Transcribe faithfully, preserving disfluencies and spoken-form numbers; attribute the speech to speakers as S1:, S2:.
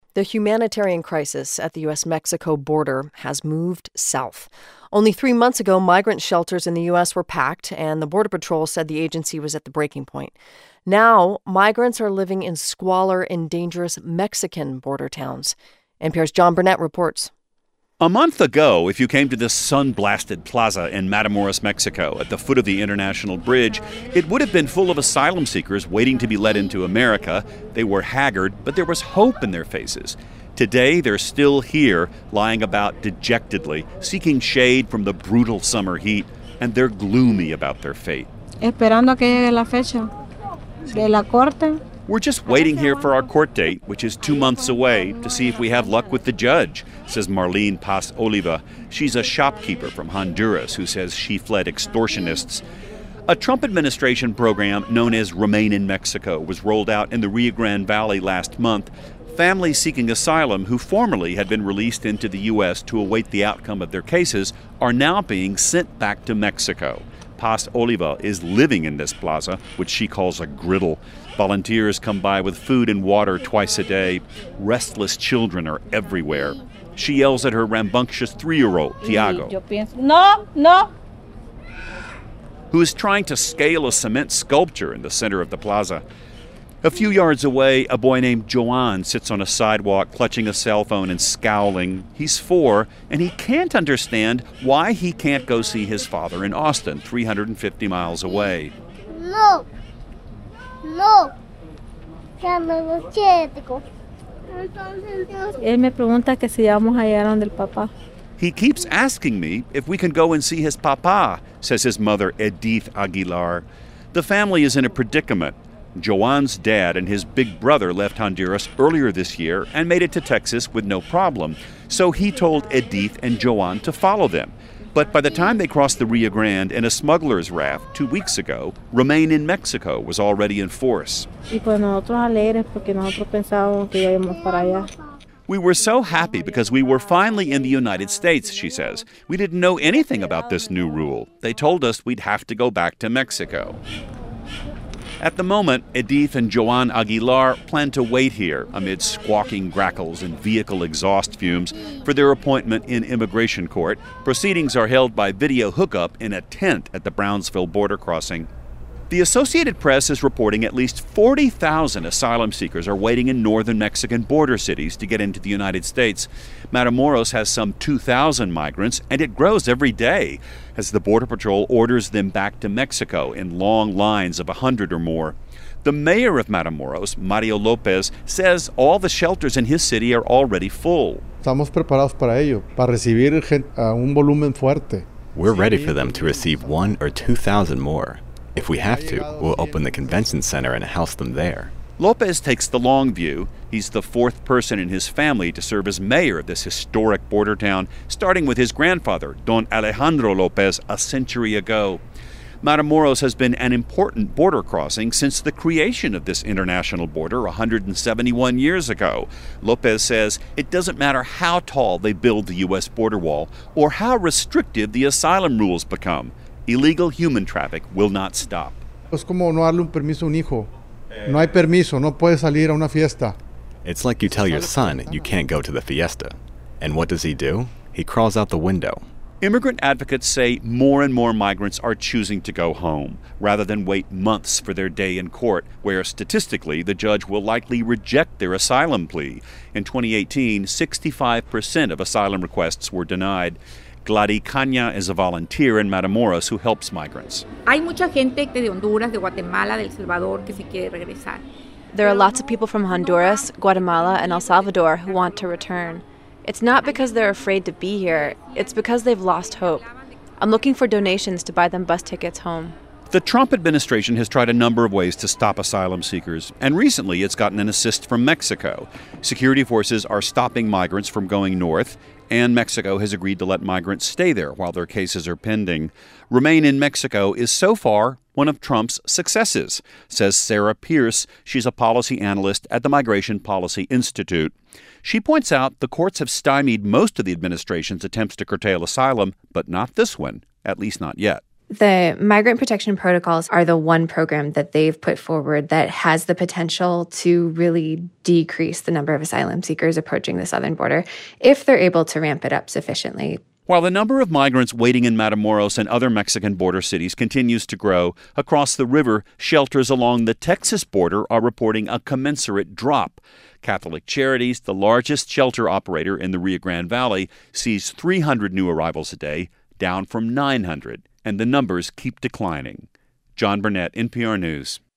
S1: The humanitarian crisis at the U S Mexico border has moved south. Only three months ago, migrant shelters in the U S were packed, and the Border Patrol said the agency was at the breaking point. Now, migrants are living in squalor in dangerous Mexican border towns. N P R's John Burnett reports.
S2: A month ago, if you came to this sun-blasted plaza in Matamoros, Mexico, at the foot of the International Bridge, it would have been full of asylum seekers waiting to be let into America. They were haggard, but there was hope in their faces. Today, they're still here, lying about dejectedly, seeking shade from the brutal summer heat, and they're gloomy about their fate.
S3: Esperando que llegue la fecha de la corte.
S2: We're just waiting here for our court date, which is two months away, to see if we have luck with the judge, says Marlene Paz Oliva. She's a shopkeeper from Honduras who says she fled extortionists. A Trump administration program known as Remain in Mexico was rolled out in the Rio Grande Valley last month. Families seeking asylum who formerly had been released into the U S to await the outcome of their cases are now being sent back to Mexico. Paz Oliva is living in this plaza, which she calls a griddle. Volunteers come by with food and water twice a day. Restless children are everywhere. She yells at her rambunctious three-year-old, Tiago,
S3: No, no.
S2: who is trying to scale a cement sculpture in the center of the plaza. A few yards away, a boy named Joan sits on a sidewalk clutching a cell phone and scowling. He's four, and he can't understand why he can't go see his father in Austin, three hundred fifty miles away.
S4: No. No.
S3: Él me pregunta que si vamos a llegar donde el papá.
S2: He keeps asking me if we can go and see his papa, says his mother, Edith Aguilar. The family is in a predicament. Joan's dad and his big brother left Honduras earlier this year and made it to Texas with no problem. So he told Edith and Joan to follow them. But by the time they crossed the Rio Grande in a smuggler's raft two weeks ago, Remain in Mexico was already in force.
S3: Y pues nosotros alegres porque nosotros pensábamos que íbamos para allá.
S2: We were so happy because we were finally in the United States, she says. We didn't know anything about this new rule. They told us we'd have to go back to Mexico. At the moment, Edith and Joan Aguilar plan to wait here amid squawking grackles and vehicle exhaust fumes for their appointment in immigration court. Proceedings are held by video hookup in a tent at the Brownsville border crossing. The Associated Press is reporting at least forty thousand asylum seekers are waiting in northern Mexican border cities to get into the United States. Matamoros has some two thousand migrants, and it grows every day as the Border Patrol orders them back to Mexico in long lines of one hundred or more. The mayor of Matamoros, Mario Lopez, says all the shelters in his city are already full.
S5: Estamos preparados para ello, para recibir gente, uh, un volumen fuerte.
S6: We're ready for them to receive one or two thousand more. If we have to, we'll open the convention center and house them there.
S2: Lopez takes the long view. He's the fourth person in his family to serve as mayor of this historic border town, starting with his grandfather, Don Alejandro Lopez, a century ago. Matamoros has been an important border crossing since the creation of this international border one hundred seventy-one years ago. Lopez says it doesn't matter how tall they build the U S border wall or how restrictive the asylum rules become. Illegal human traffic will not stop.
S5: Es como no darle un permiso a un hijo. No hay permiso, no puede salir a una fiesta.
S6: It's like you tell your son you can't go to the fiesta. And what does he do? He crawls out the window.
S2: Immigrant advocates say more and more migrants are choosing to go home rather than wait months for their day in court, where statistically the judge will likely reject their asylum plea. In twenty eighteen, sixty-five percent of asylum requests were denied. Gladys Caña is a volunteer in Matamoros who helps migrants.
S7: Hay mucha gente de Honduras, de Guatemala, de El Salvador que se quiere regresar.
S8: There are lots of people from Honduras, Guatemala, and El Salvador who want to return. It's not because they're afraid to be here, it's because they've lost hope. I'm looking for donations to buy them bus tickets home.
S2: The Trump administration has tried a number of ways to stop asylum seekers, and recently it's gotten an assist from Mexico. Security forces are stopping migrants from going north, and Mexico has agreed to let migrants stay there while their cases are pending. Remain in Mexico is so far one of Trump's successes, says Sarah Pierce. She's a policy analyst at the Migration Policy Institute. She points out the courts have stymied most of the administration's attempts to curtail asylum, but not this one, at least not yet.
S9: The Migrant Protection Protocols are the one program that they've put forward that has the potential to really decrease the number of asylum seekers approaching the southern border if they're able to ramp it up sufficiently.
S2: While the number of migrants waiting in Matamoros and other Mexican border cities continues to grow, across the river, shelters along the Texas border are reporting a commensurate drop. Catholic Charities, the largest shelter operator in the Rio Grande Valley, sees three hundred new arrivals a day, down from nine hundred, and the numbers keep declining. John Burnett, N P R News.